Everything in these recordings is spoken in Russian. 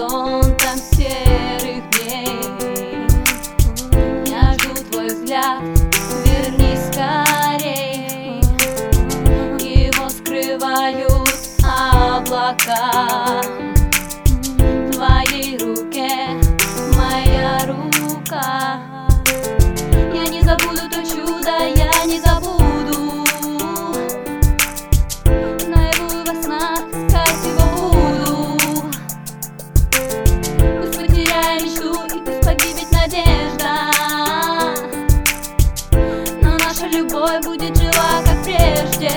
горизонтом серых дней. Я жду твой взгляд, вернись скорей. Его скрывают облака. В твоей руке моя рука. Я не забуду то чудо, я не забуду. Наяву во снах искать его буду. Пусть потеряю мечту и пусть погибнет надежда, но наша любовь будет жива, как прежде.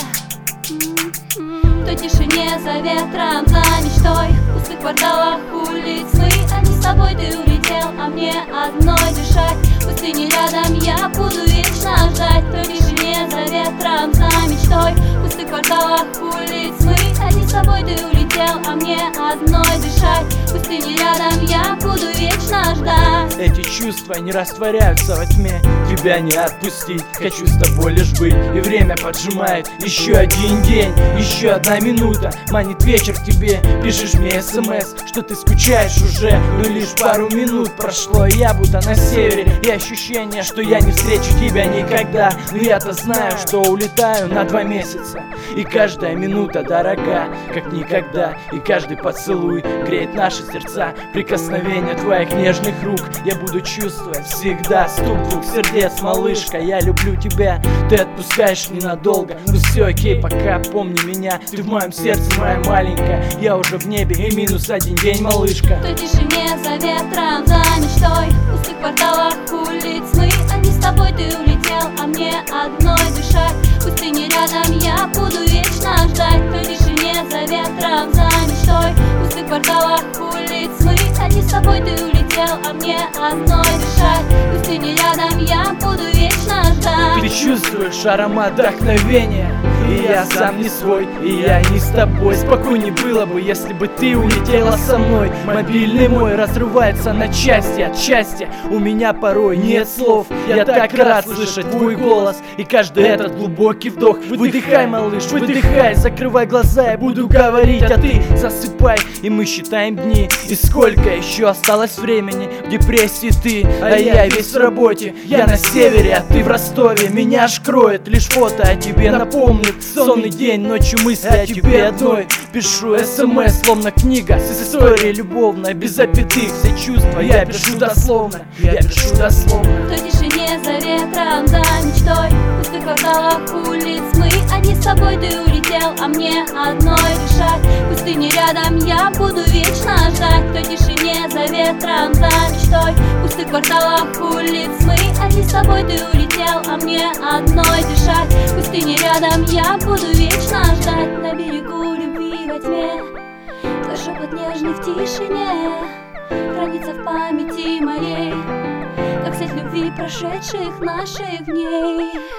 В той тишине за ветром, за мечтой, в пустых кварталах улиц мы, а не с тобой ты улетел, а мне одной дышать. В пустыне рядом я буду вечно ждать. В той тишине за ветром, за мечтой, в пустых кварталах улиц мы, а не с тобой ты улетел, а мне одной дышать. В пустыне рядом я буду вечно ждать. Эти чувства не растворяются во тьме, тебя не отпустить, хочу с тобой лишь быть. И время поджимает, еще один день, еще одна минута. Манит вечер к тебе, пишешь мне смс, что ты скучаешь уже. Но лишь пару минут прошло, и я будто на севере. И ощущение, что я не встречу тебя никогда. Но я-то знаю, что улетаю на 2 месяца. И каждая минута дорога, как никогда. И каждый поцелуй греет наши сердца. Прикосновение твоих нежных рук я буду чувствовать всегда. Стук двух сердец, малышка, я люблю тебя. Ты отпускаешь ненадолго, но все окей, пока помни меня. Ты в моем сердце, моя маленькая. Я уже в небе и -1 день, малышка. В той тишине за ветром, за мечтой, в пустых кварталах улиц мы, а не с тобой ты улетел, а мне одной дышать. В пустыне рядом я буду вечно ждать. В той тишине за ветром, за мечтой, в пустых кварталах улиц мы, а не с тобой ты улетел, а мне одной дышать. В пустыне рядом я буду вечно ждать. Ты чувствуешь аромат вдохновения, и я сам не свой, и я не с тобой. Спокойней было бы, если бы ты улетела со мной. Мобильный мой разрывается на части от счастья. У меня порой нет слов, я так рад слышать твой голос и каждый этот глубокий вдох. Выдыхай, малыш, выдыхай, закрывай глаза, я буду говорить, а ты засыпай. И мы считаем дни, и сколько еще осталось времени. В депрессии ты, а я весь в работе. Я на севере, а ты в Ростове. Меня аж кроет, лишь фото о тебе напомнит. Сонный день, ночью мысли о тебе одной. Пишу смс, словно книга с историей любовной. Без запятых все чувства я пишу дословно. Я пишу дословно. В той тишине за ветром, за мечтой, в пустых кварталах улиц мы, а не с тобой ты улетел, а мне одной дышать. В пустыне рядом я буду вечно ждать. В той тишине за ветром, за мечтой, в пустых кварталах улиц мы, а не с тобой ты улетел, а мне одной дышать. В пустыне рядом я буду вечно ждать. На берегу любви во тьме твой шепот нежный в тишине хранится в памяти моей, как сеть любви прошедших наших дней.